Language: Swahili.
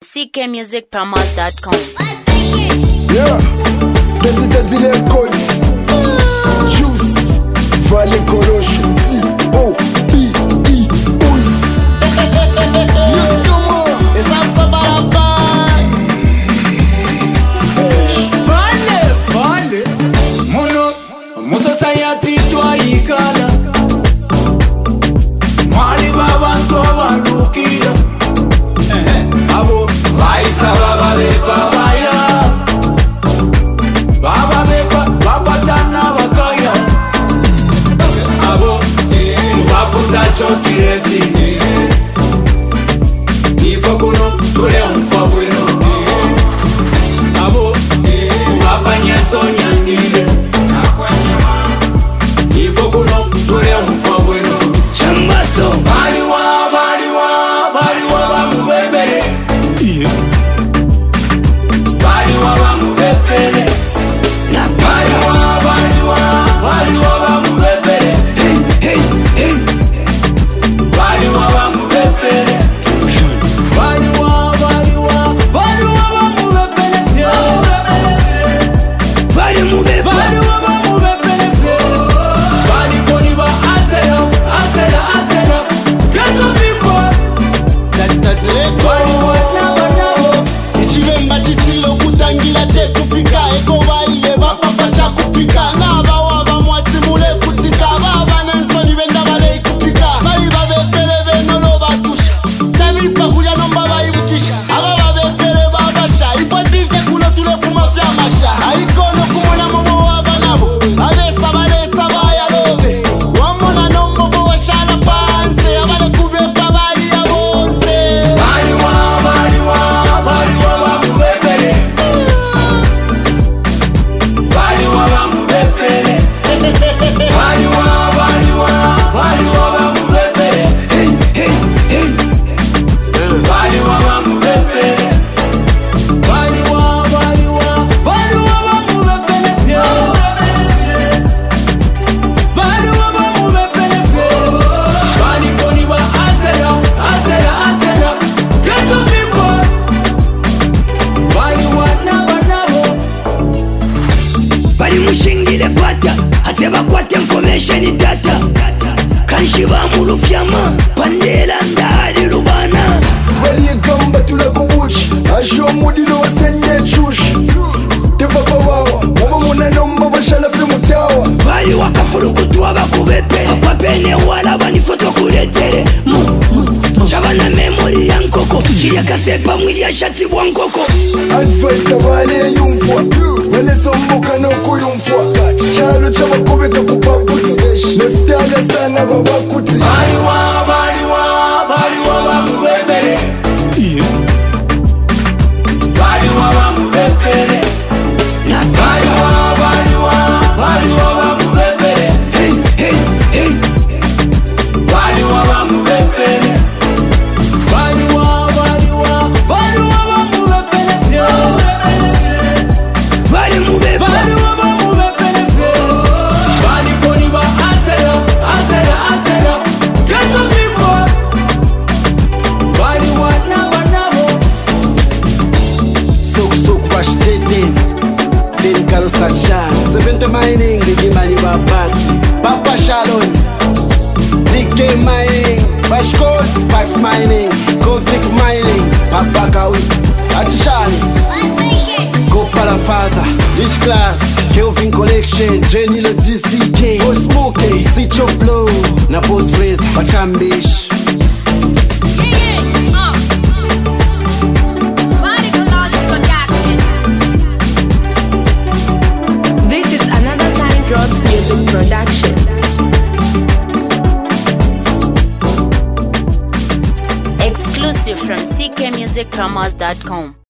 ckmusicpromos.com. Yeah, Dirty Records, Juice, Valley Corrosion, T.O.B.E. Boys. Yes, come on. It's up to Fale Mono Society twayikala Mwali babantu abalukira Abo baisa baba bepa baya Baba bepa babatana bakaya Abo bapuza chokireti Ifo kuno tule umfabwino Abo Wapanya sonya ngile Ifo kuno tule umfabwino Chambaso Baliwa bamubebele Baliwa bamubebele Baliwa bamubebele Baliwa bamubebele Mushingile pata ateba kwate information data kanshiba mulufyama pandela ndali rubana Waliye gamba tulakubuchi Asho mudilo wasenye chushi Tebaba wawa Mama muna nomba washala fi mutawa Bali wakafuru kutuwa bakubepele Papene wala bani foto kuletere Chabana memory ya nkoko Chia kasepa mwili ya shati wa nkoko Advice tabale yumfwa Wele somboka no kuyumfwa Chalo chaba kubeka kupaputi Neftale sana babakuti Baliwa bamubebele Baliwa bamubebele Baliwa bamubebele Baliwa bamubebele Mining, Biggie Mani Babati, Papa Shalom, DK Mining, Bash Cold, Spax Mining, Kovic Mining, Papa Kawi, Atishani, Kopala Father, Rich Class, Kelvin Collection, Jenny Le DCK, Boss Smokey, Sicho Blow, Na Boss Fraze, Bachambish. Music production. Exclusive from ckmusicpromos.com.